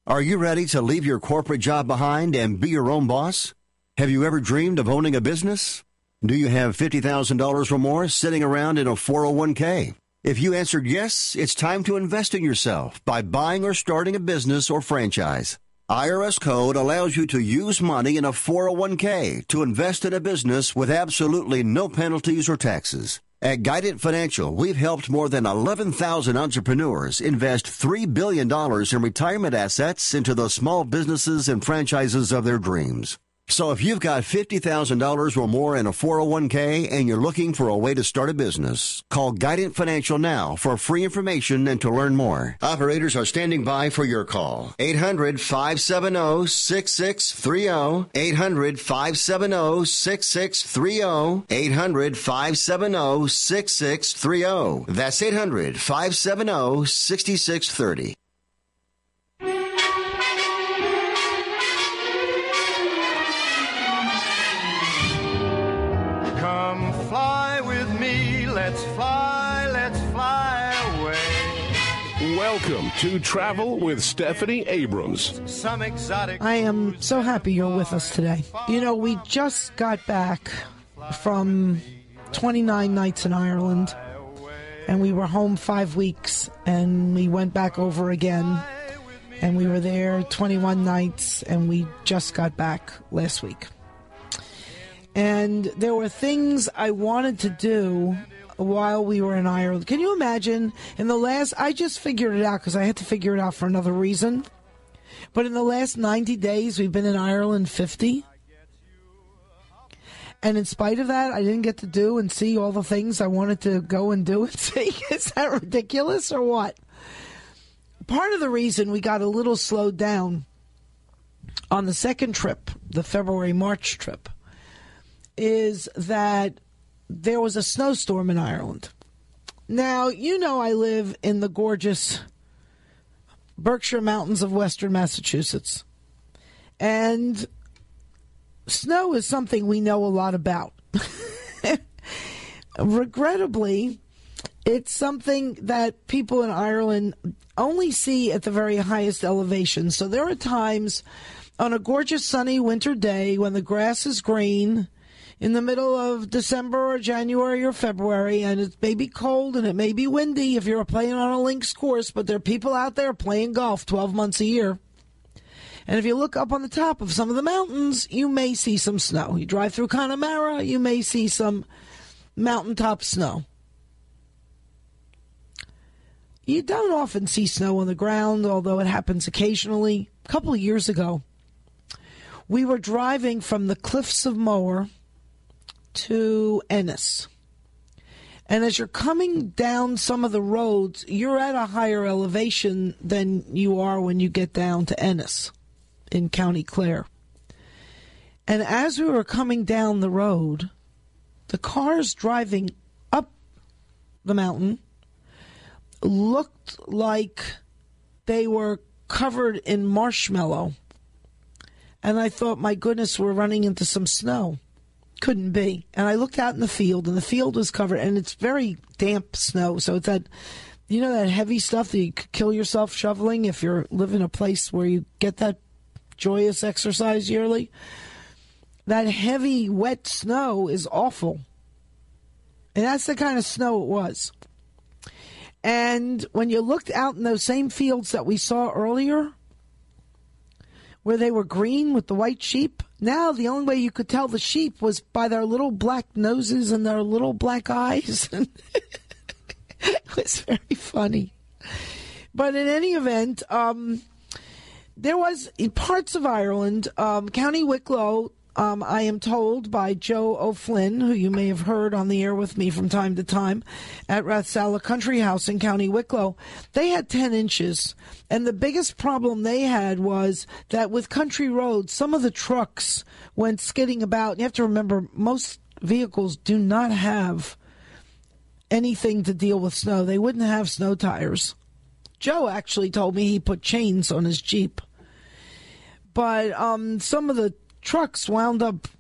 Are you ready to leave your corporate job behind and be your own boss? Have you ever dreamed of owning a business? Do you have $50,000 or more sitting around in a 401k? If you answered yes, it's time to invest in yourself by buying or starting a business or franchise. IRS code allows you to use money in a 401k to invest in a business with absolutely no penalties or taxes. At Guidant Financial, we've helped more than 11,000 entrepreneurs invest $3 billion in retirement assets into the small businesses and franchises of their dreams. So if you've got $50,000 or more in a 401k and you're looking for a way to start a business, call Guidant Financial now for free information and to learn more. Operators are standing by for your call. 800-570-6630. 800-570-6630. 800-570-6630. That's 800-570-6630. Let's fly away. Welcome to Travel with Stephanie Abrams. Some exotic. I am so happy you're with us today. You know, we just got back from 29 nights in Ireland, and we were home 5 weeks, and we went back over again, and we were there 21 nights, and we just got back last week. And there were things I wanted to do while we were in Ireland. Can you imagine? I just figured it out because I had to figure it out for another reason. But in the last 90 days, we've been in Ireland 50. And in spite of that, I didn't get to do and see all the things I wanted to go and do and see. Is that ridiculous or what? Part of the reason we got a little slowed down on the second trip, the February-March trip, is that there was a snowstorm in Ireland. Now, you know I live in the gorgeous Berkshire Mountains of Western Massachusetts. And snow is something we know a lot about. Regrettably, it's something that people in Ireland only see at the very highest elevation. So there are times on a gorgeous sunny winter day when the grass is green in the middle of December or January or February, and it may be cold and it may be windy if you're playing on a links course, but there are people out there playing golf 12 months a year. And if you look up on the top of some of the mountains, you may see some snow. You drive through Connemara, you may see some mountaintop snow. You don't often see snow on the ground, although it happens occasionally. A couple of years ago, we were driving from the Cliffs of Moher to Ennis. And as you're coming down some of the roads, you're at a higher elevation than you are when you get down to Ennis in County Clare. And as we were coming down the road, the cars driving up the mountain looked like they were covered in marshmallow. And I thought, my goodness, we're running into some snow. Couldn't be. And I looked out in the field, and the field was covered, and it's very damp snow. So it's that, you know, that heavy stuff that you could kill yourself shoveling if you live in a place where you get that joyous exercise yearly. That heavy, wet snow is awful. And that's the kind of snow it was. And when you looked out in those same fields that we saw earlier, where they were green with the white sheep, now the only way you could tell the sheep was by their little black noses and their little black eyes. It was very funny. But in any event, there was in parts of Ireland, County Wicklow, I am told by Joe O'Flynn, who you may have heard on the air with me from time to time, at Rathsalla Country House in County Wicklow, they had 10 inches. And the biggest problem they had was that with country roads, some of the trucks went skidding about. You have to remember, most vehicles do not have anything to deal with snow. They wouldn't have snow tires. Joe actually told me he put chains on his Jeep. But some of the trucks wound up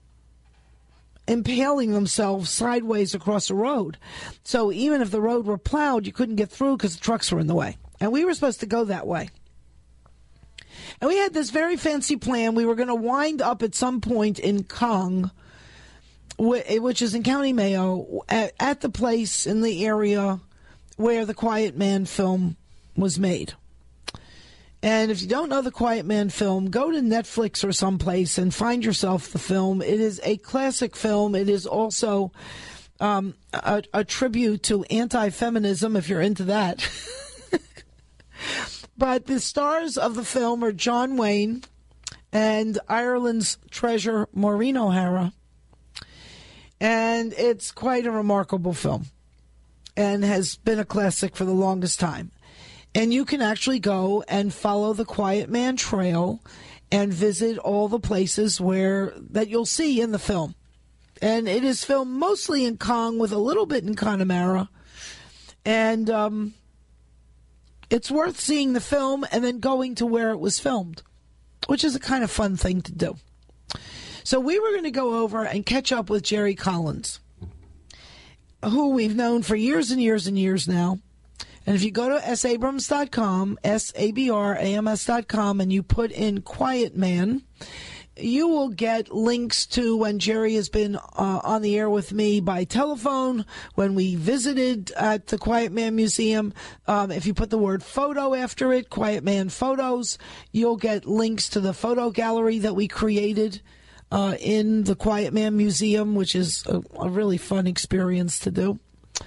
impaling themselves sideways across the road. So even if the road were plowed, you couldn't get through because the trucks were in the way. And we were supposed to go that way. And we had this very fancy plan. We were going to wind up at some point in Kong, which is in County Mayo, at the place in the area where the Quiet Man film was made. And if you don't know the Quiet Man film, go to Netflix or someplace and find yourself the film. It is a classic film. It is also a tribute to anti-feminism, if you're into that. But the stars of the film are John Wayne and Ireland's treasure, Maureen O'Hara. And it's quite a remarkable film and has been a classic for the longest time. And you can actually go and follow the Quiet Man Trail and visit all the places that you'll see in the film. And it is filmed mostly in Kong with a little bit in Connemara. And it's worth seeing the film and then going to where it was filmed, which is a kind of fun thing to do. So we were going to go over and catch up with Jerry Collins, who we've known for years and years and years now. And if you go to sabrams.com, sabrams.com, and you put in Quiet Man, you will get links to when Jerry has been on the air with me by telephone, when we visited at the Quiet Man Museum. If you put the word photo after it, Quiet Man Photos, you'll get links to the photo gallery that we created in the Quiet Man Museum, which is a really fun experience to do.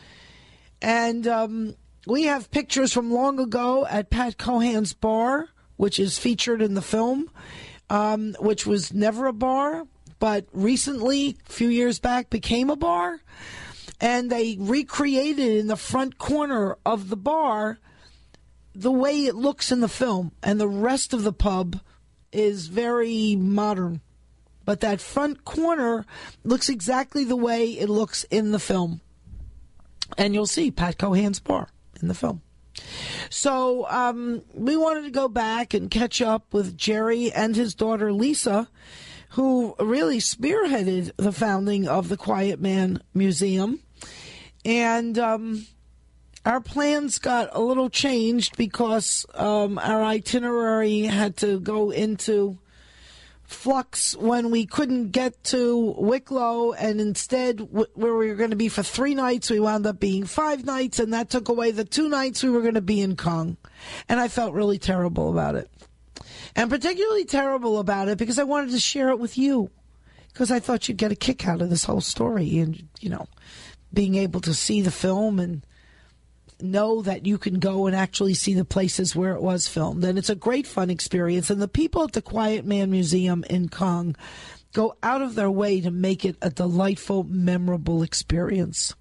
And we have pictures from long ago at Pat Cohan's bar, which is featured in the film, which was never a bar, but recently, a few years back, became a bar. And they recreated in the front corner of the bar the way it looks in the film. And the rest of the pub is very modern. But that front corner looks exactly the way it looks in the film. And you'll see Pat Cohan's bar in the film. So we wanted to go back and catch up with Jerry and his daughter Lisa, who really spearheaded the founding of the Quiet Man Museum. And our plans got a little changed because our itinerary had to go into flux when we couldn't get to Wicklow, and instead where we were going to be for 3 nights, we wound up being 5 nights, and that took away the 2 nights we were going to be in Kong. And I felt really terrible about it. And particularly terrible about it because I wanted to share it with you, because I thought you'd get a kick out of this whole story and, being able to see the film and know that you can go and actually see the places where it was filmed. And it's a great fun experience. And the people at the Quiet Man Museum in Kong go out of their way to make it a delightful, memorable experience.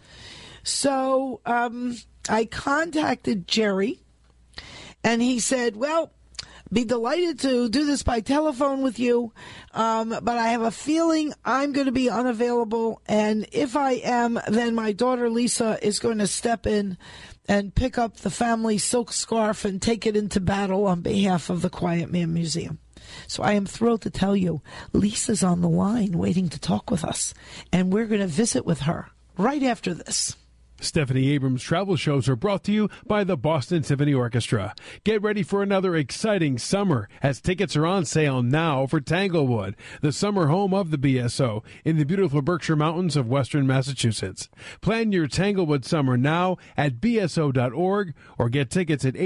So I contacted Jerry, and he said, well, be delighted to do this by telephone with you, but I have a feeling I'm going to be unavailable, and if I am, then my daughter Lisa is going to step in and pick up the family silk scarf and take it into battle on behalf of the Quiet Man Museum. So I am thrilled to tell you, Lisa's on the line waiting to talk with us, and we're going to visit with her right after this. Stephanie Abrams travel shows are brought to you by the Boston Symphony Orchestra. Get ready for another exciting summer as tickets are on sale now for Tanglewood, the summer home of the BSO in the beautiful Berkshire Mountains of western Massachusetts. Plan your Tanglewood summer now at bso.org or get tickets at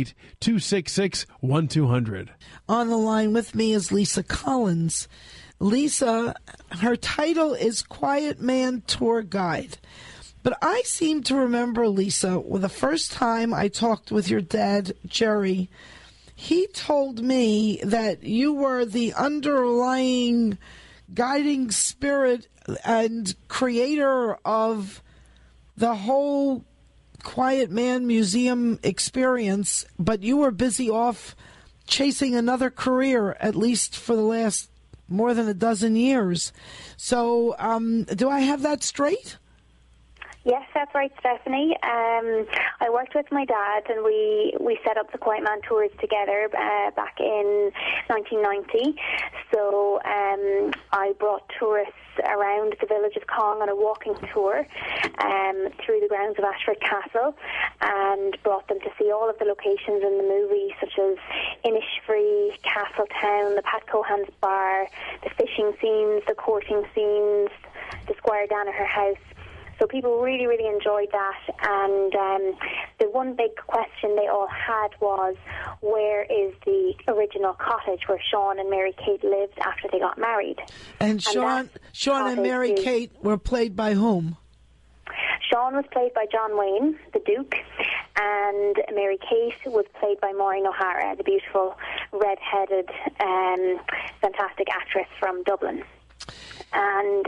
888-266-1200. On the line with me is Lisa Collins. Lisa, her title is Quiet Man Tour Guide. But I seem to remember, Lisa, the first time I talked with your dad, Jerry, he told me that you were the underlying guiding spirit and creator of the whole Quiet Man Museum experience, but you were busy off chasing another career, at least for the last more than a dozen years. So do I have that straight? Yes, that's right, Stephanie. I worked with my dad, and we set up the Quiet Man tours together back in 1990. So I brought tourists around the village of Kong on a walking tour through the grounds of Ashford Castle, and brought them to see all of the locations in the movie, such as Innisfree, meet Castletown, the Pat Cohan's bar, the fishing scenes, the courting scenes, the Squire Danaher house. So people really, really enjoyed that. And the one big question they all had was, where is the original cottage where Sean and Mary Kate lived after they got married? And Sean and Mary Kate were played by whom? Sean was played by John Wayne, the Duke, and Mary Kate was played by Maureen O'Hara, the beautiful red-headed, fantastic actress from Dublin. And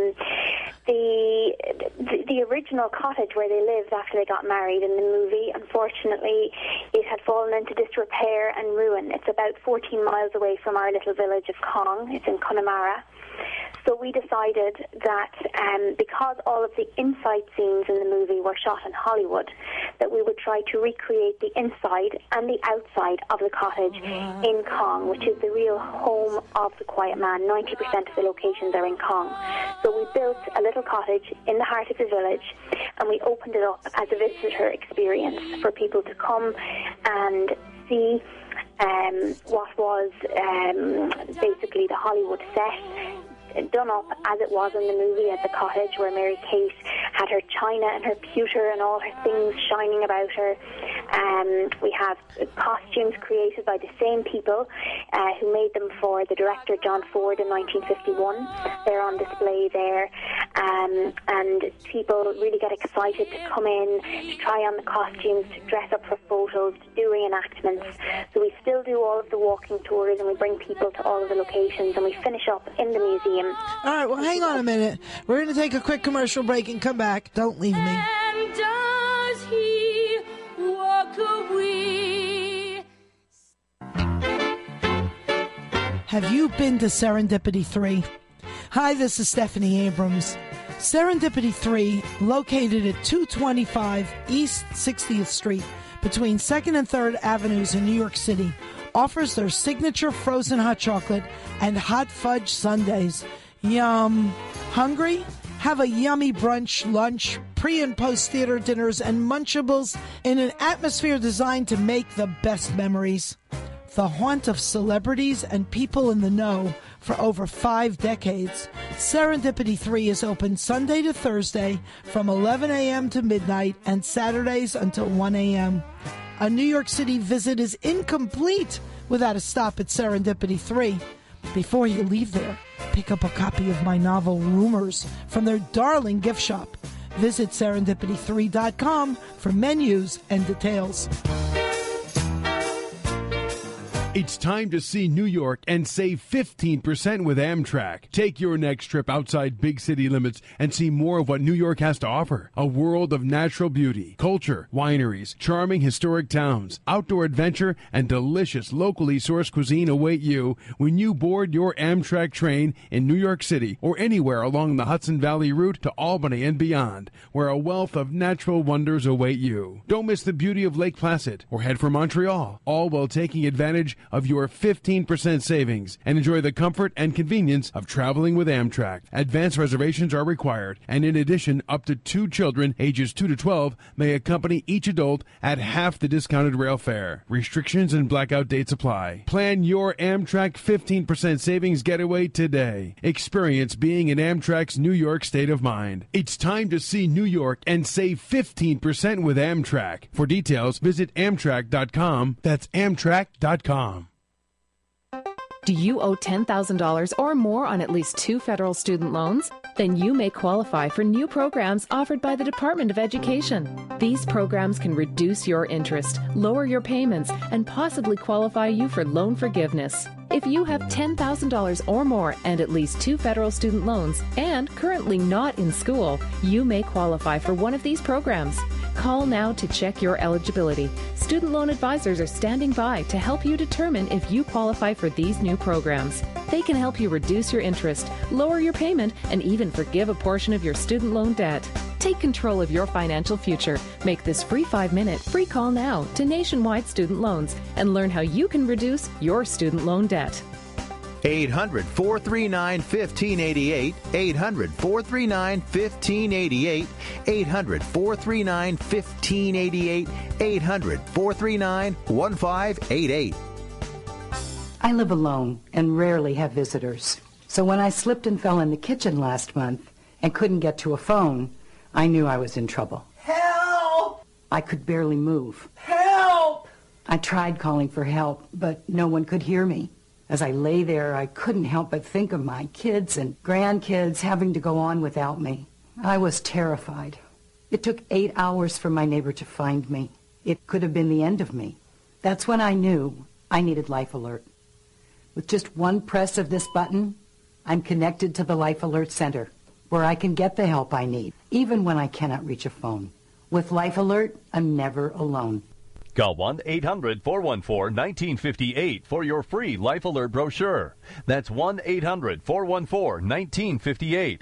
the original cottage where they lived after they got married in the movie, unfortunately, it had fallen into disrepair and ruin. It's about 14 miles away from our little village of Cong. It's in Connemara. So we decided that because all of the inside scenes in the movie were shot in Hollywood, that we would try to recreate the inside and the outside of the cottage in Cong, which is the real home of the Quiet Man. 90% of the locations are in Cong. So we built a little cottage in the heart of the village, and we opened it up as a visitor experience for people to come and see what was basically the Hollywood set, done up as it was in the movie at the cottage, where Mary Kate had her china and her pewter and all her things shining about her. We have costumes created by the same people who made them for the director John Ford in 1951. They're on display there, and people really get excited to come in, to try on the costumes, to dress up for photos, to do reenactments. So we still do all of the walking tours, and we bring people to all of the locations, and we finish up in the museum. All right, well, hang on a minute. We're going to take a quick commercial break and come back. Don't leave me. And does he walk away? Have you been to Serendipity 3? Hi, this is Stephanie Abrams. Serendipity 3, located at 225 East 60th Street, between 2nd and 3rd Avenues in New York City, offers their signature frozen hot chocolate and hot fudge sundaes. Yum. Hungry? Have a yummy brunch, lunch, pre- and post-theater dinners, and Munchables in an atmosphere designed to make the best memories. The haunt of celebrities and people in the know for over 5 decades, Serendipity 3 is open Sunday to Thursday from 11 a.m. to midnight and Saturdays until 1 a.m. A New York City visit is incomplete without a stop at Serendipity 3. Before you leave there, pick up a copy of my novel Rumors from their darling gift shop. Visit serendipity3.com for menus and details. It's time to see New York and save 15% with Amtrak. Take your next trip outside big city limits and see more of what New York has to offer. A world of natural beauty, culture, wineries, charming historic towns, outdoor adventure, and delicious locally sourced cuisine await you when you board your Amtrak train in New York City or anywhere along the Hudson Valley route to Albany and beyond, where a wealth of natural wonders await you. Don't miss the beauty of Lake Placid or head for Montreal, all while taking advantage of your 15% savings and enjoy the comfort and convenience of traveling with Amtrak. Advance reservations are required, and in addition, up to 2 children ages 2 to 12 may accompany each adult at half the discounted rail fare. Restrictions and blackout dates apply. Plan your Amtrak 15% savings getaway today. Experience being in Amtrak's New York state of mind. It's time to see New York and save 15% with Amtrak. For details, visit Amtrak.com. That's Amtrak.com. Do you owe $10,000 or more on at least 2 federal student loans? Then you may qualify for new programs offered by the Department of Education. These programs can reduce your interest, lower your payments, and possibly qualify you for loan forgiveness. If you have $10,000 or more and at least 2 federal student loans and currently not in school, you may qualify for one of these programs. Call now to check your eligibility. Student loan advisors are standing by to help you determine if you qualify for these new programs. They can help you reduce your interest, lower your payment, and even forgive a portion of your student loan debt. Take control of your financial future. Make this free 5-minute free call now to Nationwide Student Loans and learn how you can reduce your student loan debt. 800-439-1588, 800-439-1588, 800-439-1588, 800-439-1588. I live alone and rarely have visitors. So when I slipped and fell in the kitchen last month and couldn't get to a phone, I knew I was in trouble. Help! I could barely move. Help! I tried calling for help, but no one could hear me. As I lay there, I couldn't help but think of my kids and grandkids having to go on without me. I was terrified. It took 8 hours for my neighbor to find me. It could have been the end of me. That's when I knew I needed Life Alert. With just one press of this button, I'm connected to the Life Alert Center, where I can get the help I need, even when I cannot reach a phone. With Life Alert, I'm never alone. Call 1-800-414-1958 for your free Life Alert brochure. That's 1-800-414-1958.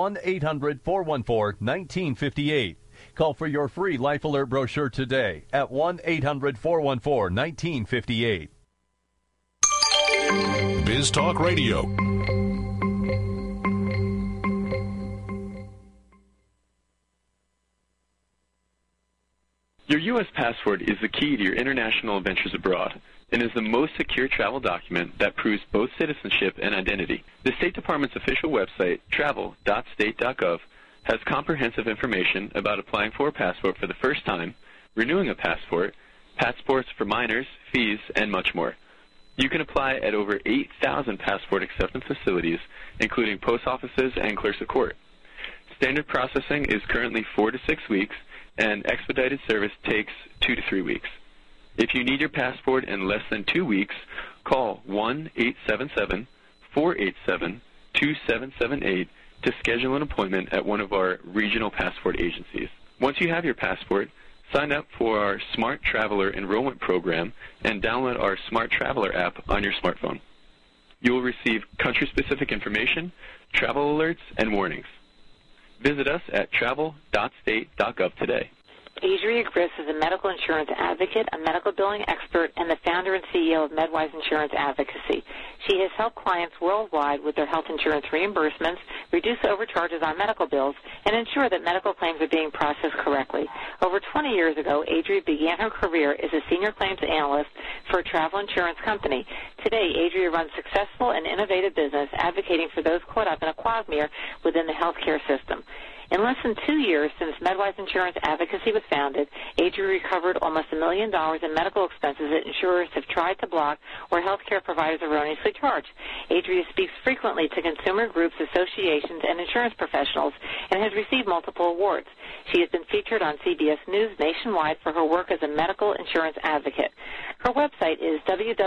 1-800-414-1958. Call for your free Life Alert brochure today at 1-800-414-1958. Biz Talk Radio. Your U.S. passport is the key to your international adventures abroad and is the most secure travel document that proves both citizenship and identity. The State Department's official website, travel.state.gov, has comprehensive information about applying for a passport for the first time, renewing a passport, passports for minors, fees, and much more. You can apply at over 8,000 passport acceptance facilities, including post offices and clerks of court. Standard processing is currently 4 to 6 weeks, and expedited service takes 2 to 3 weeks. If you need your passport in less than 2 weeks, call 1-877-487-2778 to schedule an appointment at one of our regional passport agencies. Once you have your passport, sign up for our Smart Traveler Enrollment Program and download our Smart Traveler app on your smartphone. You will receive country-specific information, travel alerts, and warnings. Visit us at travel.state.gov today. Adria Griss is a medical insurance advocate, a medical billing expert, and the founder and CEO of MedWise Insurance Advocacy. She has helped clients worldwide with their health insurance reimbursements, reduce overcharges on medical bills, and ensure that medical claims are being processed correctly. Over 20 years ago, Adria began her career as a senior claims analyst for a travel insurance company. Today, Adria runs successful and innovative business advocating for those caught up in a quagmire within the healthcare system. In less than 2 years since MedWise Insurance Advocacy was founded, Adria recovered almost $1 million in medical expenses that insurers have tried to block or healthcare providers erroneously charge. Adria speaks frequently to consumer groups, associations, and insurance professionals and has received multiple awards. She has been featured on CBS News nationwide for her work as a medical insurance advocate. Her website is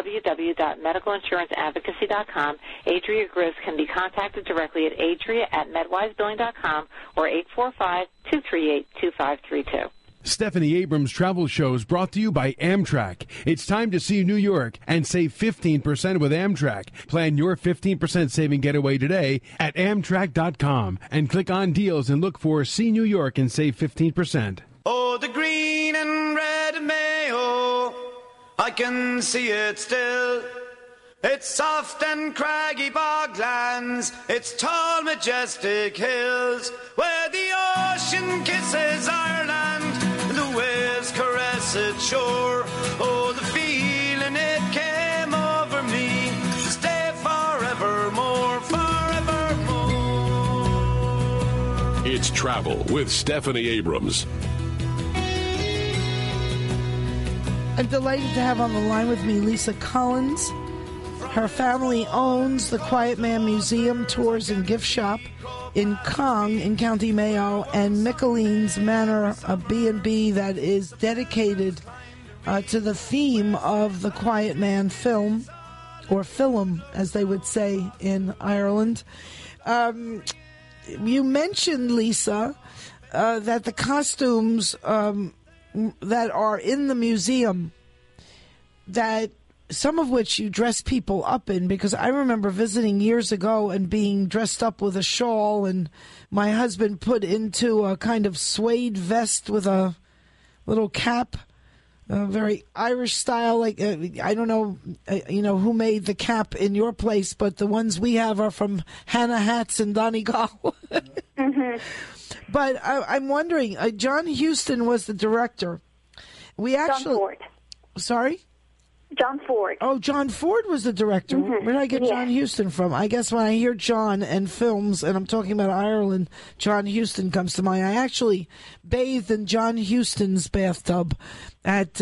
www.medicalinsuranceadvocacy.com. Adria Griss can be contacted directly at adria@medwisebilling.com or 845-238-2532. Stephanie Abrams Travel Shows brought to you by Amtrak. It's time to see New York and save 15% with Amtrak. Plan your 15% saving getaway today at Amtrak.com and click on deals and look for See New York and save 15%. Oh, the green and red Mayo, I can see it still. It's soft and craggy boglands, it's tall majestic hills, where the ocean kisses Ireland, the waves caress its shore. Oh, the feeling it came over me, to stay forevermore, forevermore. It's Travel with Stephanie Abrams. I'm delighted to have on the line with me Lisa Collins. Her family owns the Quiet Man Museum, Tours, and Gift Shop in Cong in County Mayo, and Mickeline's Manor, a B&B that is dedicated to the theme of the Quiet Man film, or film, as they would say in Ireland. You mentioned, Lisa, that the costumes that are in the museum, that some of which you dress people up in, because I remember visiting years ago and being dressed up with a shawl, and my husband put into a kind of suede vest with a little cap, very Irish style. Like I don't know, who made the cap in your place, but the ones we have are from Hannah Hats and Donegal. Mm-hmm. But I'm wondering, John Huston was the director. We actually, John Ford. Sorry. John Ford. Oh, John Ford was the director. Where did I get John Huston from? I guess when I hear John and films, and I'm talking about Ireland, John Huston comes to mind. I actually bathed in John Huston's bathtub at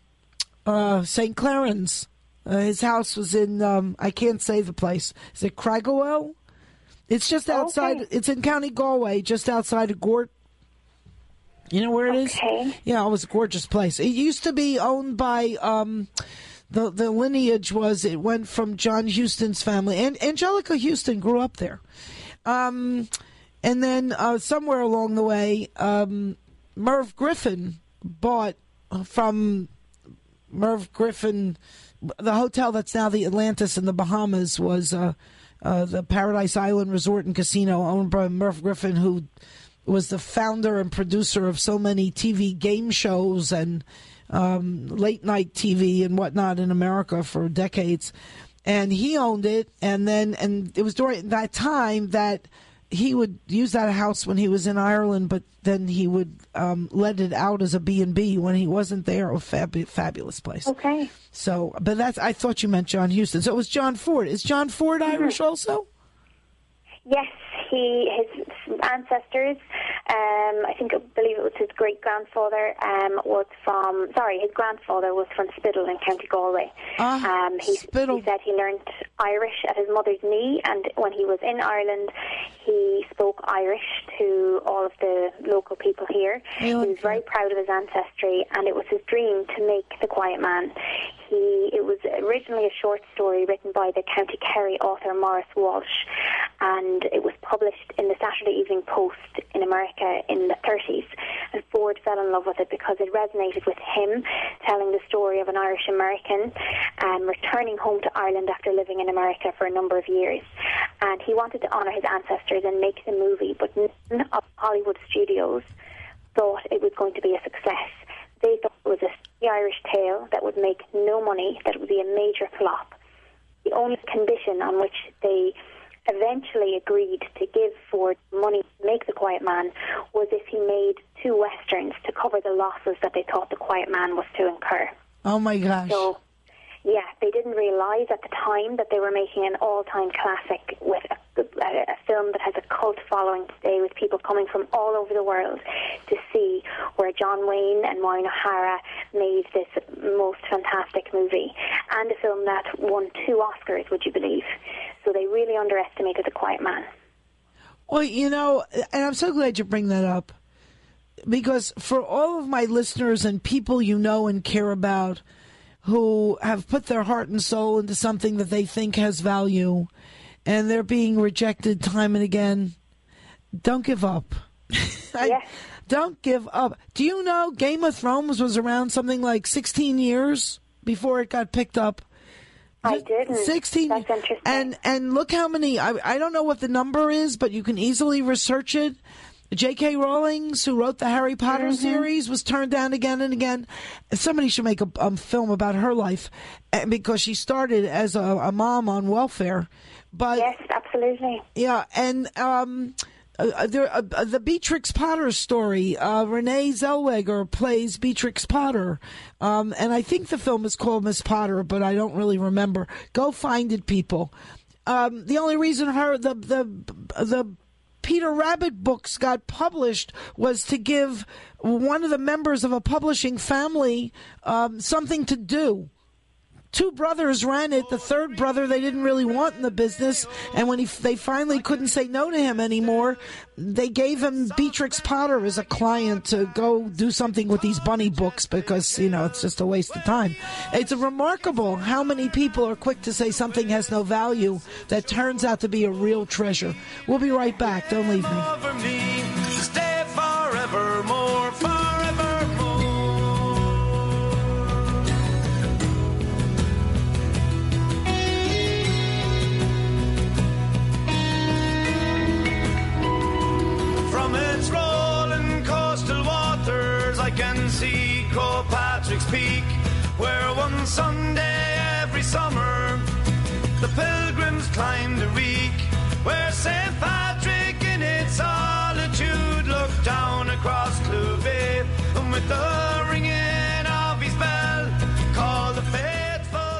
St. Clarence. His house was in, I can't say the place. Is it Cragwell? It's just outside, it's in County Galway, just outside of Gort. You know where it is? Yeah, it was a gorgeous place. It used to be owned by, the lineage was, it went from John Huston's family. And Angelica Houston grew up there. And then somewhere along the way, Merv Griffin bought from Merv Griffin, the hotel that's now the Atlantis in the Bahamas was the Paradise Island Resort and Casino, owned by Merv Griffin, who was the founder and producer of so many TV game shows and late night TV and whatnot in America for decades. And he owned it, and it was during that time that he would use that house when he was in Ireland, but then he would let it out as a B&B when he wasn't there. A fabulous place. Okay. So, but I thought you meant John Huston. So it was John Ford. Is John Ford Irish also? Yes, his ancestors, I believe it was his great-grandfather, his grandfather was from Spiddle in County Galway. He said he learned Irish at his mother's knee, and when he was in Ireland, he spoke Irish to all of the local people here. He was very proud of his ancestry, and it was his dream to make The Quiet Man. It was originally a short story written by the County Kerry author Maurice Walsh, and it was published in the Saturday Evening Post in America in the 30s. And Ford fell in love with it because it resonated with him, telling the story of an Irish American returning home to Ireland after living in America for a number of years. And he wanted to honour his ancestors and make the movie, but none of Hollywood studios thought it was going to be a success. They thought it was a Irish tale that would make no money, that it would be a major flop. The only condition on which they eventually agreed to give Ford money to make The Quiet Man was if he made 2 westerns to cover the losses that they thought The Quiet Man was to incur. Oh my gosh. So, yeah, they didn't realize at the time that they were making an all-time classic with a film that has a cult following today, with people coming from all over the world to see, where John Wayne and Maureen O'Hara made this most fantastic movie, and a film that won 2 Oscars, would you believe? So they really underestimated The Quiet Man. Well, you know, and I'm so glad you bring that up, because for all of my listeners and people you know and care about who have put their heart and soul into something that they think has value, and they're being rejected time and again, don't give up. Don't give up. Do you know Game of Thrones was around something like 16 years before it got picked up? I didn't. 16. That's interesting. And look how many, I don't know what the number is, but you can easily research it. J.K. Rowling, who wrote the Harry Potter series, was turned down again and again. Somebody should make a film about her life, because she started as a mom on welfare. But yes, absolutely. Yeah, and the Beatrix Potter story, Renee Zellweger plays Beatrix Potter, and I think the film is called Miss Potter, but I don't really remember. Go find it, people. The only reason the Peter Rabbit books got published was to give one of the members of a publishing family something to do. 2 brothers ran it. The third brother they didn't really want in the business, and when they finally couldn't say no to him anymore, they gave him Beatrix Potter as a client to go do something with these bunny books, because, you know, it's just a waste of time. It's remarkable how many people are quick to say something has no value that turns out to be a real treasure. We'll be right back. Don't leave me. Over me, stay forevermore, forevermore. From its rolling coastal waters, I can see Kilpatrick's Peak, where one Sunday every summer the pilgrims climbed the reek, where St. Patrick in its solitude looked down across Clough, and with the ringing of his bell called the faithful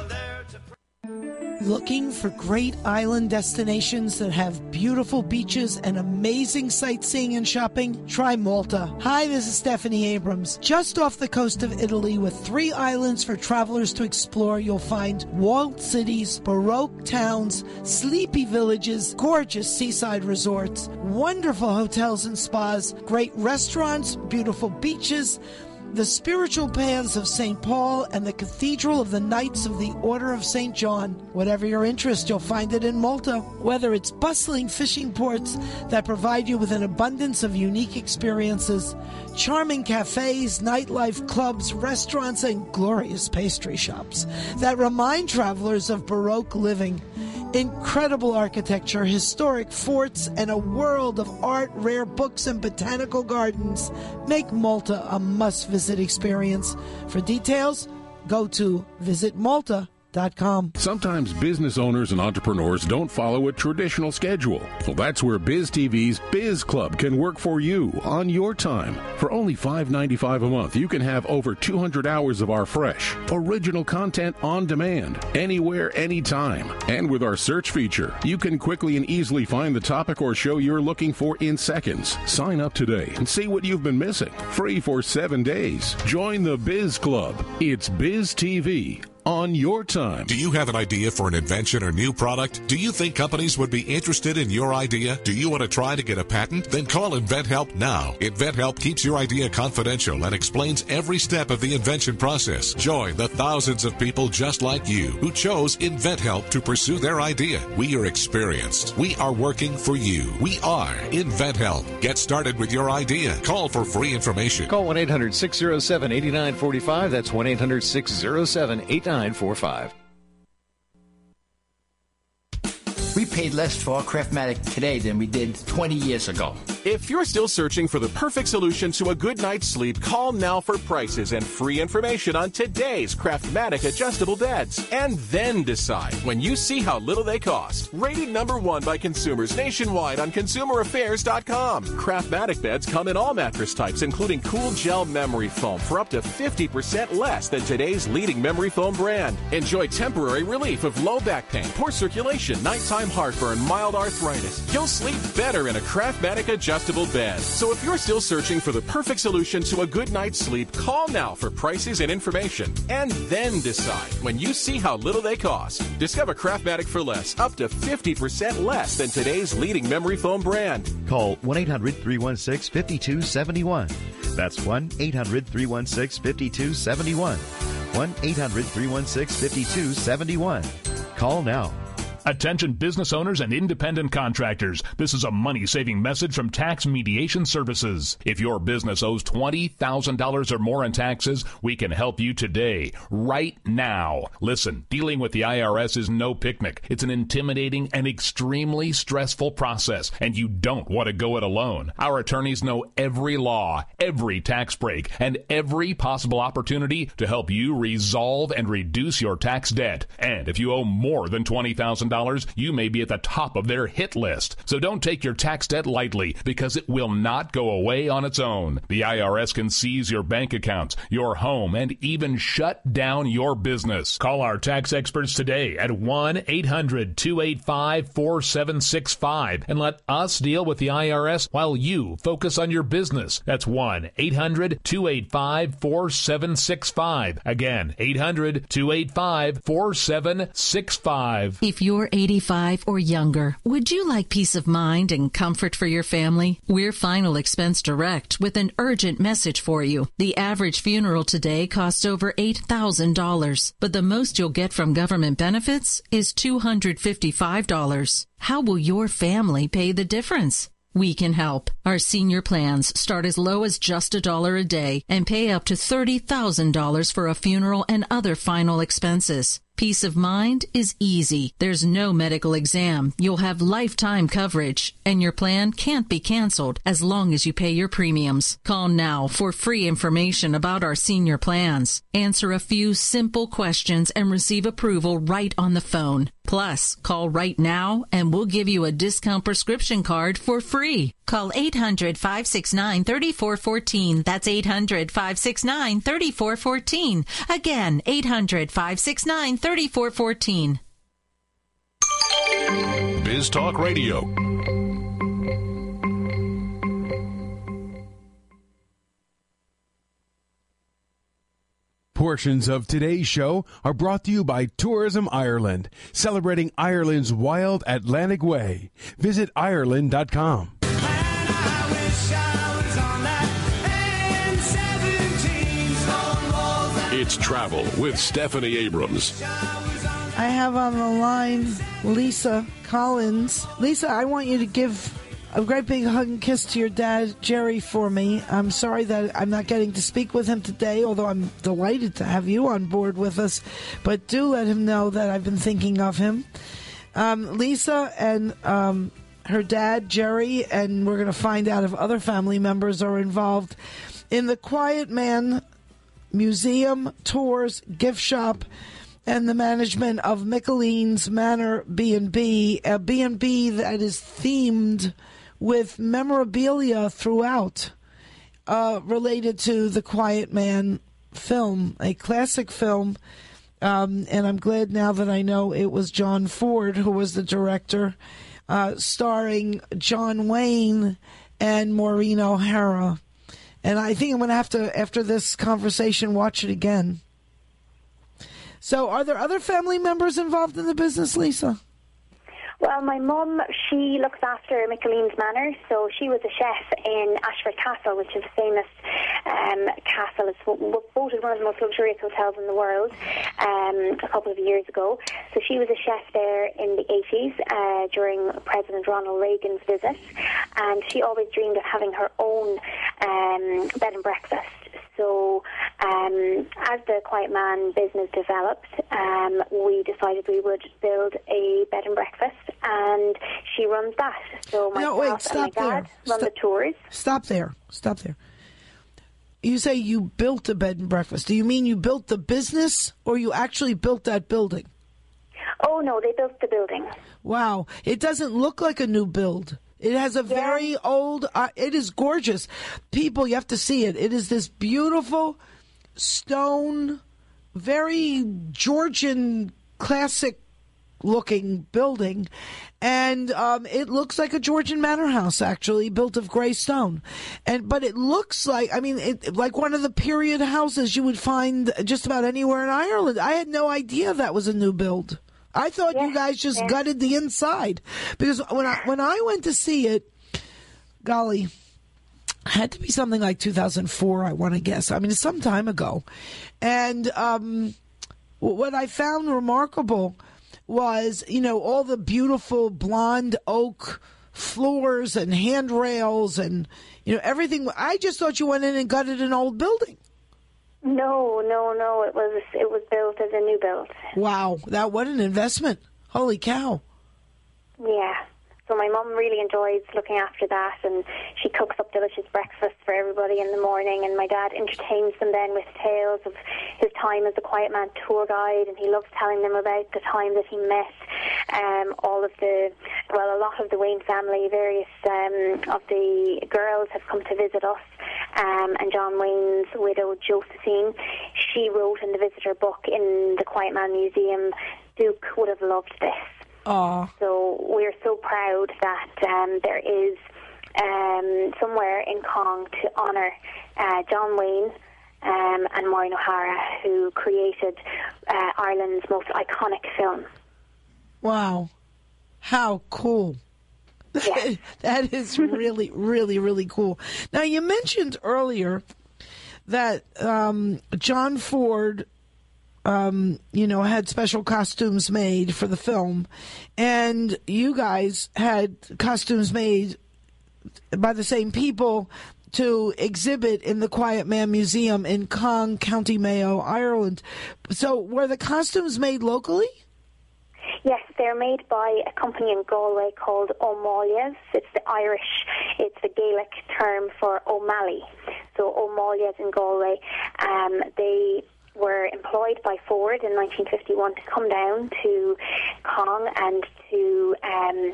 Looking for great island destinations that have beautiful beaches and amazing sightseeing and shopping? Try Malta. Hi, this is Stephanie Abrams. Just off the coast of Italy with 3 islands for travelers to explore, you'll find walled cities, Baroque towns, sleepy villages, gorgeous seaside resorts, wonderful hotels and spas, great restaurants, beautiful beaches, the spiritual paths of St. Paul, and the Cathedral of the Knights of the Order of St. John. Whatever your interest, you'll find it in Malta. Whether it's bustling fishing ports that provide you with an abundance of unique experiences, charming cafes, nightlife, clubs, restaurants, and glorious pastry shops that remind travelers of Baroque living, incredible architecture, historic forts, and a world of art, rare books, and botanical gardens make Malta a must-visit experience. For details, go to visitmalta.com. Sometimes business owners and entrepreneurs don't follow a traditional schedule. Well, that's where Biz TV's Biz Club can work for you on your time. For only $5.95 a month, you can have over 200 hours of our fresh, original content on demand, anywhere, anytime. And with our search feature, you can quickly and easily find the topic or show you're looking for in seconds. Sign up today and see what you've been missing. Free for 7 days. Join the Biz Club. It's Biz TV. On your time. Do you have an idea for an invention or new product? Do you think companies would be interested in your idea? Do you want to try to get a patent? Then call InventHelp now. InventHelp keeps your idea confidential and explains every step of the invention process. Join the thousands of people just like you who chose InventHelp to pursue their idea. We are experienced. We are working for you. We are InventHelp. Get started with your idea. Call for free information. Call 1-800-607-8945. That's 1-800-607-8945. We paid less for our Craftmatic today than we did 20 years ago. If you're still searching for the perfect solution to a good night's sleep, call now for prices and free information on today's Craftmatic adjustable beds. And then decide when you see how little they cost. Rated #1 by consumers nationwide on ConsumerAffairs.com. Craftmatic beds come in all mattress types, including cool gel memory foam for up to 50% less than today's leading memory foam brand. Enjoy temporary relief of low back pain, poor circulation, nighttime heartburn, mild arthritis. You'll sleep better in a Craftmatic adjustable bed. So if you're still searching for the perfect solution to a good night's sleep, call now for prices and information. And then decide when you see how little they cost. Discover Craftmatic for less, up to 50% less than today's leading memory foam brand. Call 1-800-316-5271. That's 1-800-316-5271. 1-800-316-5271. Call now. Attention business owners and independent contractors. This is a money-saving message from Tax Mediation Services. If your business owes $20,000 or more in taxes, we can help you today, right now. Listen, dealing with the IRS is no picnic. It's an intimidating and extremely stressful process, and you don't want to go it alone. Our attorneys know every law, every tax break, and every possible opportunity to help you resolve and reduce your tax debt. And if you owe more than $20,000, you may be at the top of their hit list. So don't take your tax debt lightly, because it will not go away on its own. The IRS can seize your bank accounts, your home, and even shut down your business. Call our tax experts today at 1-800-285-4765 and let us deal with the IRS while you focus on your business. That's 1-800-285-4765. Again, 800-285-4765. If you're 85 or younger, would you like peace of mind and comfort for your family? We're Final Expense Direct with an urgent message for you. The average funeral today costs over $8,000, but the most you'll get from government benefits is $255. How will your family pay the difference? We can help. Our senior plans start as low as just $1 a day and pay up to $30,000 for a funeral and other final expenses. Peace of mind is easy. There's no medical exam. You'll have lifetime coverage, and your plan can't be canceled as long as you pay your premiums. Call now for free information about our senior plans. Answer a few simple questions and receive approval right on the phone. Plus, call right now and we'll give you a discount prescription card for free. Call 800-569-3414. That's 800-569-3414. Again, 800-569-3414. Biz Talk Radio. Portions of today's show are brought to you by Tourism Ireland, celebrating Ireland's wild Atlantic way. Visit Ireland.com. It's Travel with Stephanie Abrams. I have on the line Lisa Collins. Lisa, I want you to give a great big hug and kiss to your dad, Jerry, for me. I'm sorry that I'm not getting to speak with him today, although I'm delighted to have you on board with us. But do let him know that I've been thinking of him. Lisa and her dad, Jerry, and we're going to find out if other family members are involved in the Quiet Man Museum, Tours, Gift Shop, and the management of Mickeline's Manor B&B, a B&B that is themed with memorabilia throughout related to the Quiet Man film, a classic film. And I'm glad now that I know it was John Ford who was the director, starring John Wayne and Maureen O'Hara. And I think I'm going to have to, after this conversation, watch it again. So are there other family members involved in the business, Lisa? Well, my mum, she looks after Mickeline's Manor, so she was a chef in Ashford Castle, which is a famous castle. It's voted one of the most luxurious hotels in the world a couple of years ago. So she was a chef there in the 80s during President Ronald Reagan's visit, and she always dreamed of having her own bed and breakfast. So as the Quiet Man business developed, we decided we would build a bed and breakfast, and she runs that. So myself and my dad run the tours. Stop there. You say you built a bed and breakfast. Do you mean you built the business, or you actually built that building? Oh, no, they built the building. Wow. It doesn't look like a new build. It has a very old, it is gorgeous. People, you have to see it. It is this beautiful stone, very Georgian classic looking building. And it looks like a Georgian manor house, actually, built of gray stone. But it looks like, like one of the period houses you would find just about anywhere in Ireland. I had no idea that was a new build. I thought you guys just gutted the inside, because when I went to see it, golly, it had to be something like 2004, I want to guess. I mean, it's some time ago. And what I found remarkable was, all the beautiful blonde oak floors and handrails and, everything. I just thought you went in and gutted an old building. No. It was built as a new build. Wow, what an investment! Holy cow! Yeah. So my mum really enjoys looking after that, and she cooks up delicious breakfast for everybody in the morning, and my dad entertains them then with tales of his time as a Quiet Man tour guide, and he loves telling them about the time that he met a lot of the Wayne family. Various of the girls have come to visit us, and John Wayne's widow, Josephine, she wrote in the visitor book in the Quiet Man Museum, Duke would have loved this. Aww. So we're so proud that there is somewhere in Cong to honour John Wayne and Maureen O'Hara, who created Ireland's most iconic film. Wow. How cool. Yeah. That is really, really, really cool. Now, you mentioned earlier that John Ford had special costumes made for the film, and you guys had costumes made by the same people to exhibit in the Quiet Man Museum in Cong, County Mayo, Ireland. So were the costumes made locally? Yes, they're made by a company in Galway called O'Malley's. It's it's the Gaelic term for O'Malley. So O'Malley's in Galway. They were employed by Ford in 1951 to come down to Cong and to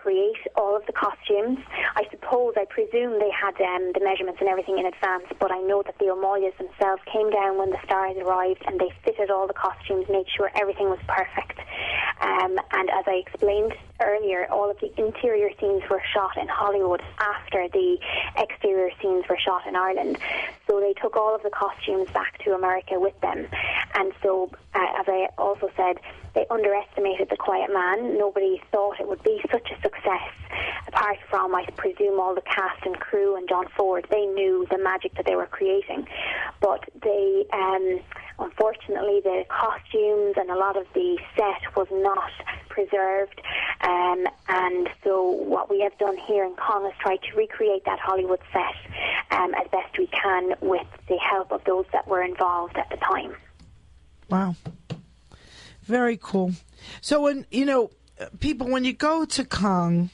create all of the costumes. I presume they had the measurements and everything in advance, but I know that the O'Malleyas themselves came down when the stars arrived and they fitted all the costumes, made sure everything was perfect. And as I explained earlier, all of the interior scenes were shot in Hollywood after the exterior scenes were shot in Ireland. So they took all of the costumes back to America with them. And so, as I also said, they underestimated The Quiet Man. Nobody thought it would be such a success, apart from, I presume, all the cast and crew and John Ford. They knew the magic that they were creating. But they, unfortunately, the costumes and a lot of the set was not preserved. And so what we have done here in Con is try to recreate that Hollywood set as best we can with the help of those that were involved at the time. Wow. Very cool. So when, people, when you go to Kong,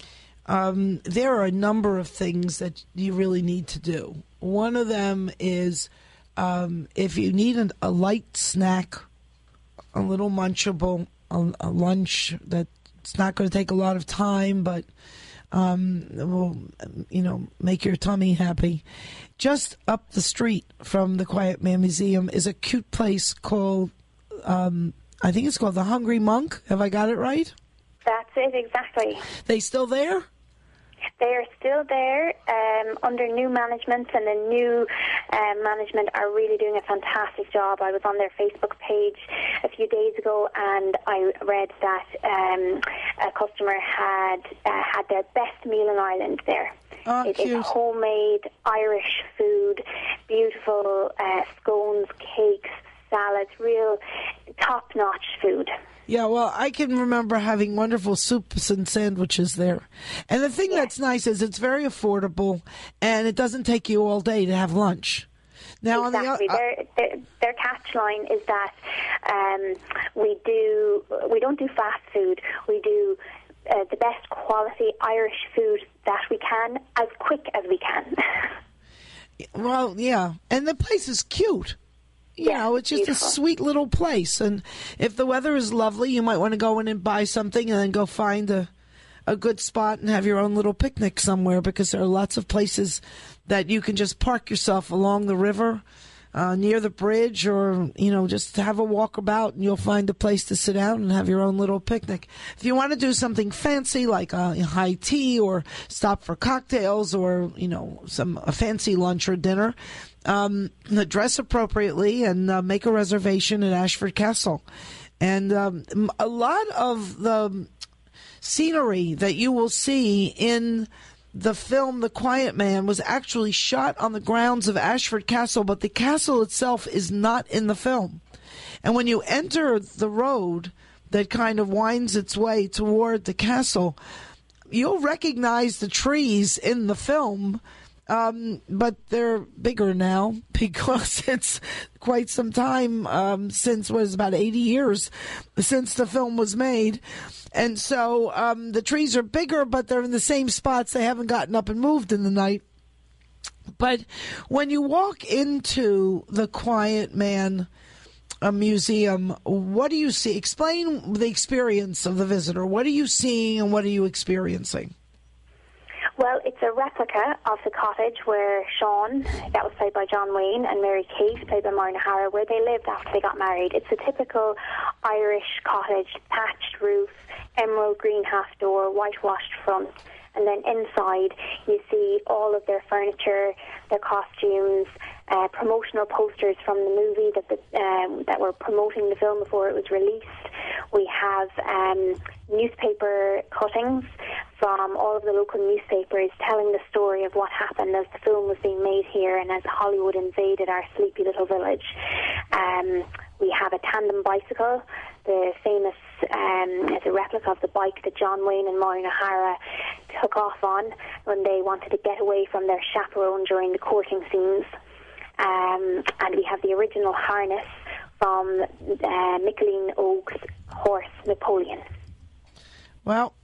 there are a number of things that you really need to do. One of them is if you need a light snack, a little munchable, a lunch that's not going to take a lot of time, but will, make your tummy happy. Just up the street from the Quiet Man Museum is a cute place called, I think it's called the Hungry Monk. Have I got it right? That's it, exactly. They still there? They are still there under new management, and the new management are really doing a fantastic job. I was on their Facebook page a few days ago, and I read that a customer had their best meal in Ireland there. Oh, it is homemade Irish food, beautiful scones, cakes, salads, real top-notch food. Yeah, well, I can remember having wonderful soups and sandwiches there. And the thing that's nice is it's very affordable, and it doesn't take you all day to have lunch. Now, exactly. Their catch line is that we don't do fast food. We do the best quality Irish food that we can, as quick as we can. Well, yeah, and the place is cute. It's just beautiful. A sweet little place. And if the weather is lovely, you might want to go in and buy something and then go find a good spot and have your own little picnic somewhere, because there are lots of places that you can just park yourself along the river, near the bridge, or, just have a walk about and you'll find a place to sit down and have your own little picnic. If you want to do something fancy like a high tea, or stop for cocktails, or, a fancy lunch or dinner, dress appropriately and make a reservation at Ashford Castle. And a lot of the scenery that you will see in the film The Quiet Man was actually shot on the grounds of Ashford Castle, but the castle itself is not in the film. And when you enter the road that kind of winds its way toward the castle, you'll recognize the trees in the film, but they're bigger now because it's quite some time since, about 80 years since the film was made. And so the trees are bigger, but they're in the same spots. They haven't gotten up and moved in the night. But when you walk into the Quiet Man Museum, what do you see? Explain the experience of the visitor. What are you seeing and what are you experiencing? Well, it's a replica of the cottage where Sean, that was played by John Wayne, and Mary Kate, played by Maureen O'Hara, where they lived after they got married. It's a typical Irish cottage, thatched roof, emerald green half door, whitewashed front, and then inside you see all of their furniture, their costumes, promotional posters from the movie that were promoting the film before it was released. We have newspaper cuttings from all of the local newspapers telling the story of what happened as the film was being made here and as Hollywood invaded our sleepy little village. We have a tandem bicycle, the famous, it's a replica of the bike that John Wayne and Maureen O'Hara took off on when they wanted to get away from their chaperone during the courting scenes. And we have the original harness from Michelin Oak's horse, Napoleon. Well,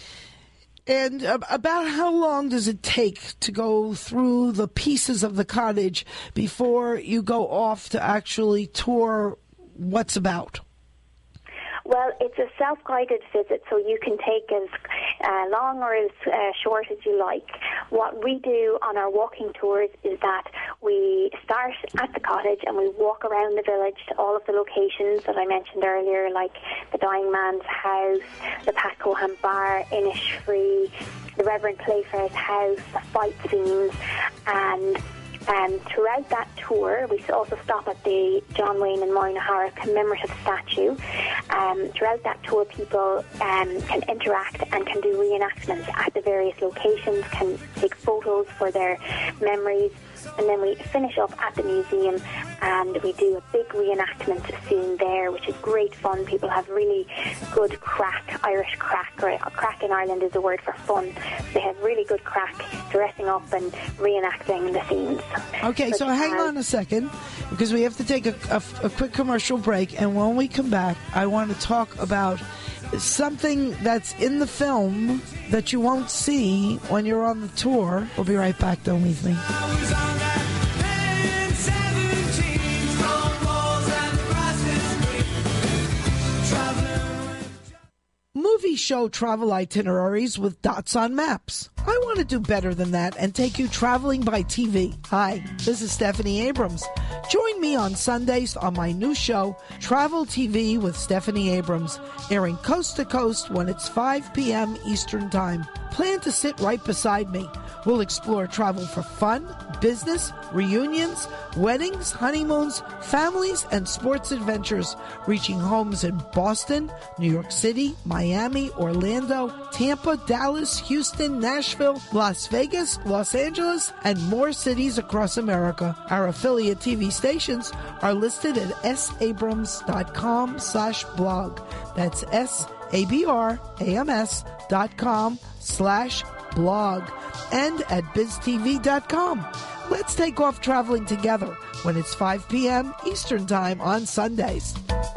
and about how long does it take to go through the pieces of the cottage before you go off to actually tour what's about? Well, Well, it's a self-guided visit, so you can take as long or as short as you like. What we do on our walking tours is that we start at the cottage and we walk around the village to all of the locations that I mentioned earlier, like the Dying Man's house, the Pat Cohan bar, Innisfree, the Reverend Playfair's house, the fight scenes, and throughout that tour, we also stop at the John Wayne and Maureen O'Hara commemorative statue. Throughout that tour, people can interact and can do reenactments at the various locations, can take photos for their memories, and then we finish up at the museum and we do a big reenactment scene there, which is great fun. People have really good crack, Irish crack, or crack in Ireland is a word for fun. They have really good crack dressing up and reenacting the scenes. Okay, so hang on a second, because we have to take a quick commercial break, and when we come back, I want to talk about something that's in the film that you won't see when you're on the tour. We'll be right back. Don't leave me. Movie show travel itineraries with dots on maps. I want to do better than that and take you traveling by TV. Hi, this is Stephanie Abrams. Join me on Sundays on my new show, Travel TV with Stephanie Abrams, airing coast to coast when it's 5 p.m. Eastern Time. Plan to sit right beside me. We'll explore travel for fun, business, reunions, weddings, honeymoons, families, and sports adventures, reaching homes in Boston, New York City, Miami, Orlando, Tampa, Dallas, Houston, Nashville, Las Vegas, Los Angeles, and more cities across America. Our affiliate TV stations are listed at sabrams.com/blog. That's sabrams.com/blog. And at biztv.com. Let's take off traveling together when it's 5 p.m. Eastern Time on Sundays.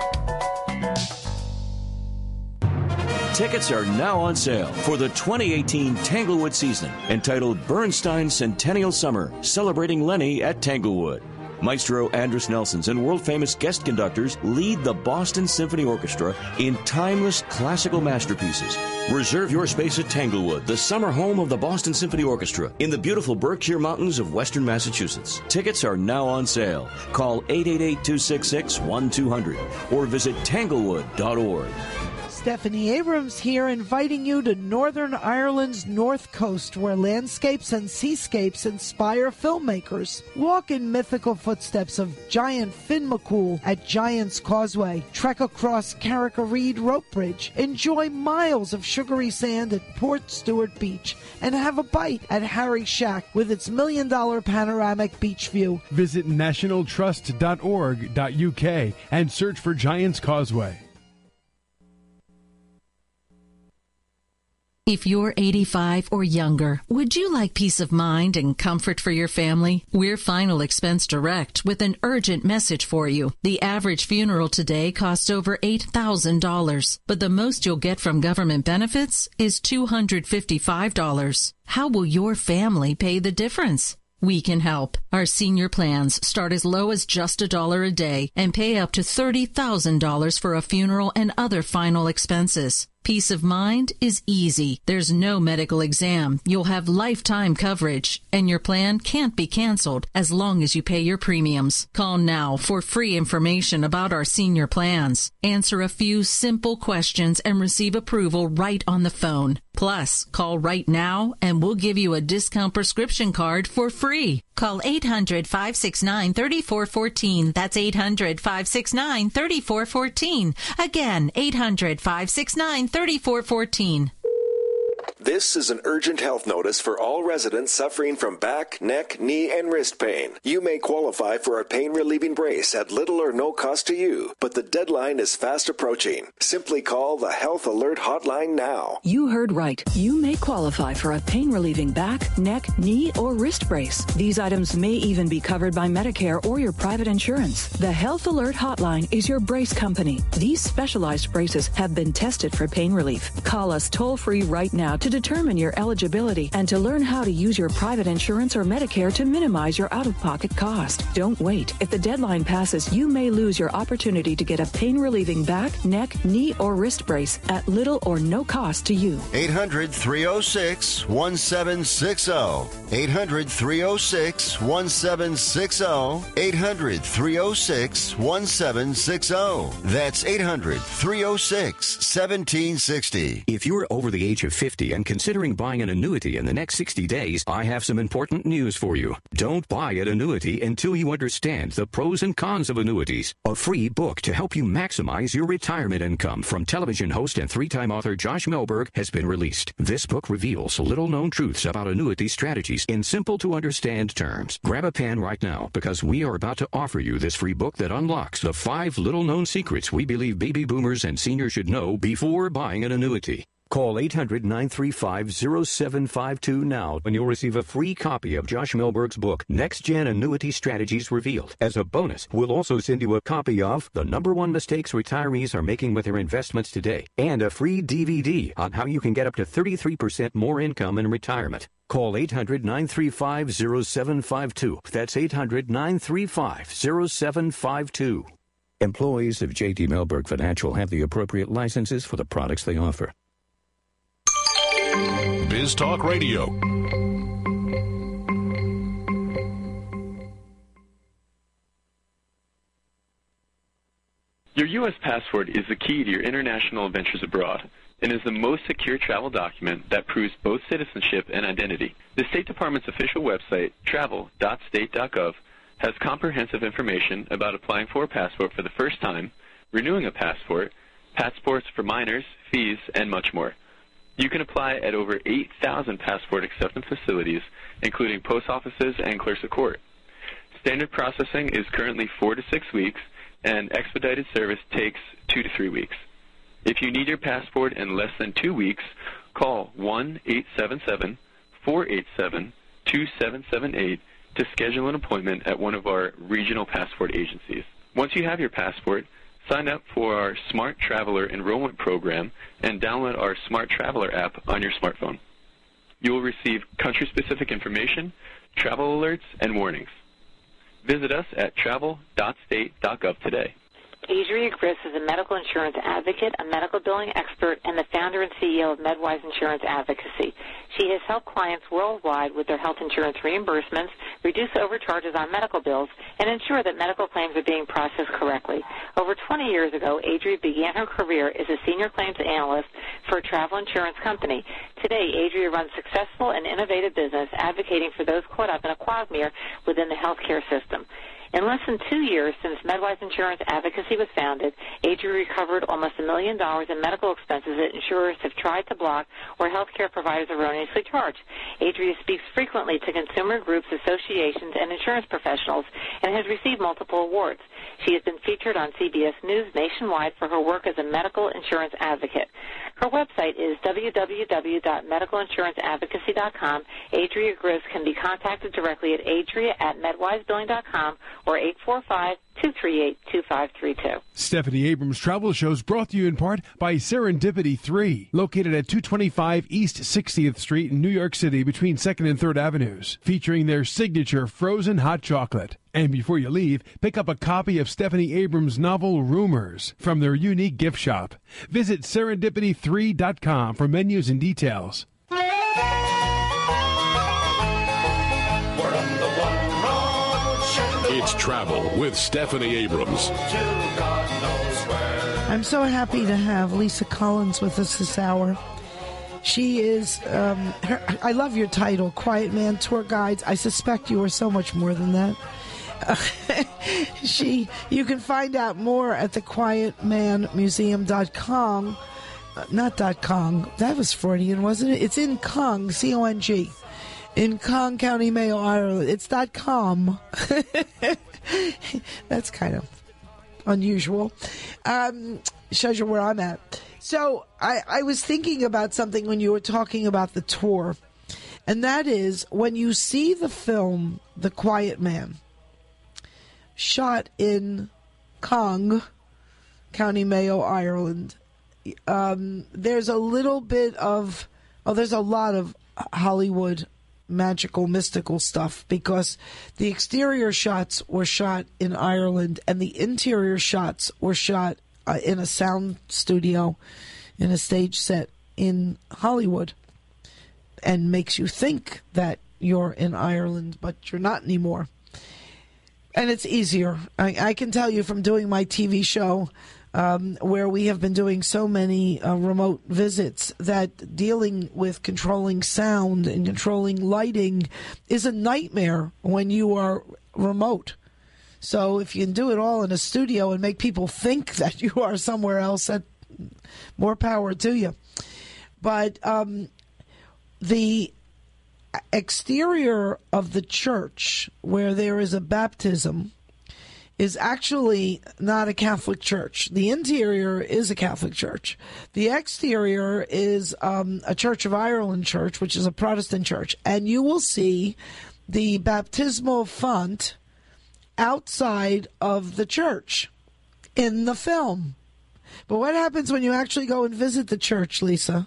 Tickets are now on sale for the 2018 Tanglewood season, entitled Bernstein Centennial Summer, celebrating Lenny at Tanglewood. Maestro Andris Nelsons and world-famous guest conductors lead the Boston Symphony Orchestra in timeless classical masterpieces. Reserve your space at Tanglewood, the summer home of the Boston Symphony Orchestra in the beautiful Berkshire Mountains of western Massachusetts. Tickets are now on sale. Call 888-266-1200 or visit tanglewood.org. Stephanie Abrams here, inviting you to Northern Ireland's North Coast, where landscapes and seascapes inspire filmmakers. Walk in mythical footsteps of giant Finn McCool at Giant's Causeway. Trek across Carrick-a-Reed Rope Bridge. Enjoy miles of sugary sand at Port Stewart Beach. And have a bite at Harry's Shack with its $1 million panoramic beach view. Visit nationaltrust.org.uk and search for Giant's Causeway. If you're 85 or younger, would you like peace of mind and comfort for your family? We're Final Expense Direct with an urgent message for you. The average funeral today costs over $8,000, but the most you'll get from government benefits is $255. How will your family pay the difference? We can help. Our senior plans start as low as just $1 a day and pay up to $30,000 for a funeral and other final expenses. Peace of mind is easy. There's no medical exam. You'll have lifetime coverage, and your plan can't be canceled as long as you pay your premiums. Call now for free information about our senior plans. Answer a few simple questions and receive approval right on the phone. Plus, call right now and we'll give you a discount prescription card for free. Call 800-569-3414. That's 800-569-3414. Again, 800-569-3414. This is an urgent health notice for all residents suffering from back, neck, knee, and wrist pain. You may qualify for a pain-relieving brace at little or no cost to you, but the deadline is fast approaching. Simply call the Health Alert Hotline now. You heard right. You may qualify for a pain-relieving back, neck, knee, or wrist brace. These items may even be covered by Medicare or your private insurance. The Health Alert Hotline is your brace company. These specialized braces have been tested for pain relief. Call us toll-free right now to to determine your eligibility and to learn how to use your private insurance or Medicare to minimize your out-of-pocket cost. Don't wait. If the deadline passes, you may lose your opportunity to get a pain-relieving back, neck, knee, or wrist brace at little or no cost to you. 800-306-1760. 800-306-1760. 800-306-1760. That's 800-306-1760. If you're over the age of 50 and considering buying an annuity in the next 60 days, I have some important news for you. Don't buy an annuity until you understand the pros and cons of annuities. A free book to help you maximize your retirement income from television host and three-time author Josh Melberg has been released. This book reveals little-known truths about annuity strategies in simple-to-understand terms. Grab a pen right now because we are about to offer you this free book that unlocks the 5 little-known secrets we believe baby boomers and seniors should know before buying an annuity. Call 800-935-0752 now and you'll receive a free copy of Josh Melberg's book, Next Gen Annuity Strategies Revealed. As a bonus, we'll also send you a copy of The Number 1 Mistakes Retirees Are Making with Their Investments Today and a free DVD on how you can get up to 33% more income in retirement. Call 800-935-0752. That's 800-935-0752. Employees of J.D. Melberg Financial have the appropriate licenses for the products they offer. Biz Talk Radio. Your U.S. passport is the key to your international adventures abroad and is the most secure travel document that proves both citizenship and identity. The State Department's official website, travel.state.gov, has comprehensive information about applying for a passport for the first time, renewing a passport, passports for minors, fees, and much more. You can apply at over 8,000 passport acceptance facilities, including post offices and clerks of court. Standard processing is currently 4 to 6 weeks, and expedited service takes 2 to 3 weeks. If you need your passport in less than 2 weeks, call 1-877-487-2778 to schedule an appointment at one of our regional passport agencies. Once you have your passport, sign up for our Smart Traveler Enrollment Program and download our Smart Traveler app on your smartphone. You will receive country-specific information, travel alerts, and warnings. Visit us at travel.state.gov today. Adria Gris is a medical insurance advocate, a medical billing expert, and the founder and CEO of MedWise Insurance Advocacy. She has helped clients worldwide with their health insurance reimbursements, reduce overcharges on medical bills, and ensure that medical claims are being processed correctly. Over 20 years ago, Adria began her career as a senior claims analyst for a travel insurance company. Today, Adria runs successful and innovative business advocating for those caught up in a quagmire within the healthcare system. In less than 2 years since MedWise Insurance Advocacy was founded, Adria recovered almost $1 million in medical expenses that insurers have tried to block or healthcare providers erroneously charge. Adria speaks frequently to consumer groups, associations, and insurance professionals and has received multiple awards. She has been featured on CBS News nationwide for her work as a medical insurance advocate. Her website is www.medicalinsuranceadvocacy.com. Adria Gris can be contacted directly at adria@medwisebilling.com or 845-238-2532. Stephanie Abrams Travel Shows brought to you in part by Serendipity 3, located at 225 East 60th Street in New York City between 2nd and 3rd Avenues, featuring their signature frozen hot chocolate. And before you leave, pick up a copy of Stephanie Abrams' novel Rumors from their unique gift shop. Visit serendipity3.com for menus and details. It's Travel with Stephanie Abrams. I'm so happy to have Lisa Collins with us this hour. She is, I love your title, Quiet Man Tour Guides. I suspect you are so much more than that. You can find out more at thequietmanmuseum.com. Not .com. That was Freudian, wasn't it? It's in Cong, C-O-N-G. In Cong County, Mayo, Ireland. It's .com. That's kind of unusual. Shows you where I'm at. So I was thinking about something when you were talking about the tour. And that is, when you see the film The Quiet Man, shot in Cong County, Mayo, Ireland, there's a little bit of Oh, there's a lot of Hollywood magical, mystical stuff because the exterior shots were shot in Ireland and the interior shots were shot in a sound studio, in a stage set in Hollywood, and makes you think that you're in Ireland, but you're not anymore. And it's easier. I can tell you from doing my TV show, where we have been doing so many remote visits, that dealing with controlling sound and controlling lighting is a nightmare when you are remote. So if you can do it all in a studio and make people think that you are somewhere else, that more power to you. But the exterior of the church, where there is a baptism, is actually not a Catholic church. The interior is a Catholic church. The exterior is a Church of Ireland church, which is a Protestant church. And you will see the baptismal font outside of the church in the film. But what happens when you actually go and visit the church, Lisa?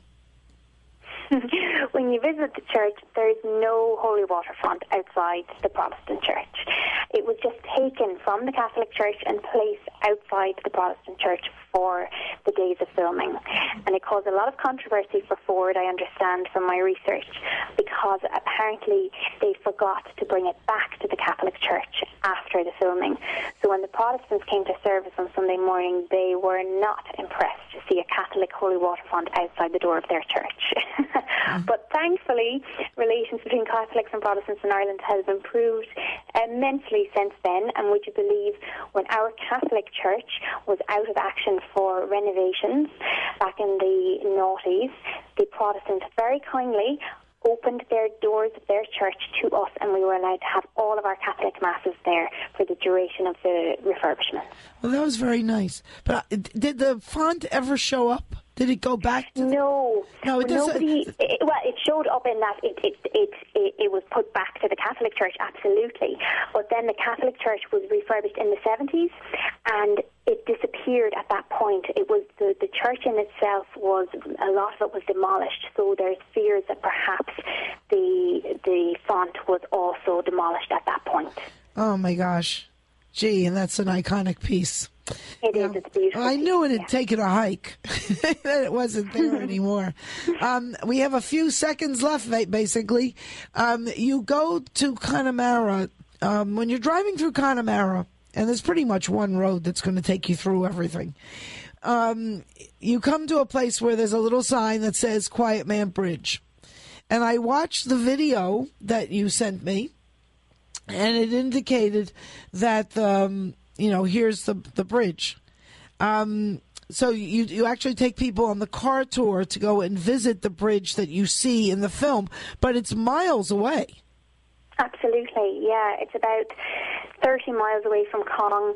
When you visit the church, there's no holy water font outside the Protestant church. It was just taken from the Catholic Church and placed outside the Protestant church for the days of filming. And it caused a lot of controversy for Ford, I understand from my research, because apparently they forgot to bring it back to the Catholic Church after the filming. So when the Protestants came to service on Sunday morning, they were not impressed to see a Catholic holy water font outside the door of their church. But thankfully, relations between Catholics and Protestants in Ireland has improved immensely since then. And would you believe, when our Catholic Church was out of action for renovations back in the noughties, the Protestants very kindly opened their doors of their church to us, and we were allowed to have all of our Catholic masses there for the duration of the refurbishment. Well, that was very nice. But did the font ever show up? Did it go back to No, it doesn't. It showed up in that it was put back to the Catholic Church, absolutely. But then the Catholic Church was refurbished in the 70s, and it disappeared at that point. It was the church in itself was, a lot of it was demolished. So there's fears that perhaps the font was also demolished at that point. Oh my gosh, gee, and that's an iconic piece. It is. It's beautiful. I knew it had taken a hike. That it wasn't there anymore. We have a few seconds left, basically. You go to Connemara. When you're driving through Connemara, and there's pretty much one road that's going to take you through everything, you come to a place where there's a little sign that says Quiet Man Bridge. And I watched the video that you sent me, and it indicated that here's the bridge. So you actually take people on the car tour to go and visit the bridge that you see in the film, but it's miles away. Absolutely, yeah. It's about 30 miles away from Cong.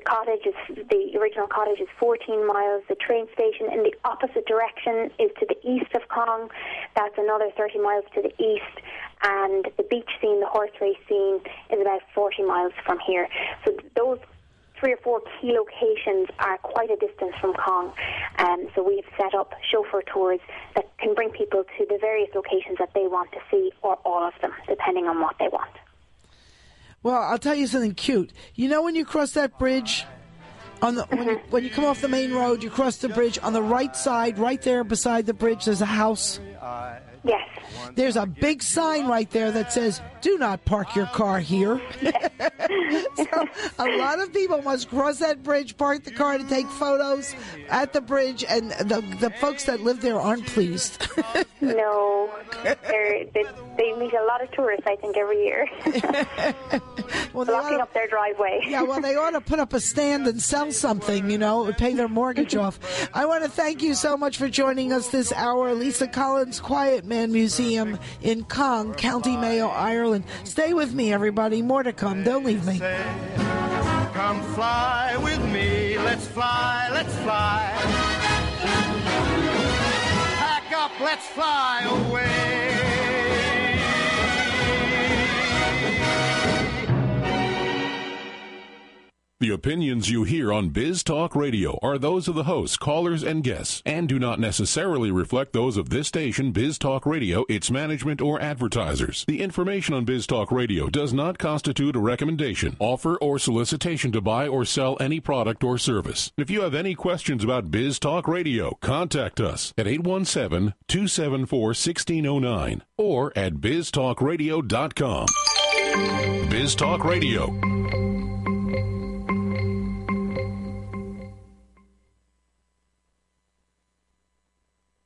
The original cottage is 14 miles. The train station in the opposite direction is to the east of Cong. That's another 30 miles to the east. And the beach scene, the horse race scene, is about 40 miles from here. So those 3 or 4 key locations are quite a distance from Cong. So we've set up chauffeur tours that can bring people to the various locations that they want to see, or all of them, depending on what they want. Well, I'll tell you something cute. You know when you cross that bridge, when you come off the main road, you cross the bridge, on the right side, right there beside the bridge, there's a house? Yes. There's a big sign right there that says, "Do not park your car here." So a lot of people must cross that bridge, park the car to take photos at the bridge, and the folks that live there aren't pleased. No. They meet a lot of tourists, I think, every year. Blocking up their driveway. Yeah, well, they ought to put up a stand and sell something, pay their mortgage off. I want to thank you so much for joining us this hour. Lisa Collins, Quiet Man Museum in Cong, County Mayo, Ireland. Stay with me, everybody. More to come. Don't leave me. Come fly with me. Let's fly, let's fly. Pack up, let's fly away. The opinions you hear on Biz Talk Radio are those of the hosts, callers, and guests, and do not necessarily reflect those of this station, Biz Talk Radio, its management, or advertisers. The information on Biz Talk Radio does not constitute a recommendation, offer, or solicitation to buy or sell any product or service. If you have any questions about Biz Talk Radio, contact us at 817-274-1609 or at biztalkradio.com. Biz Talk Radio,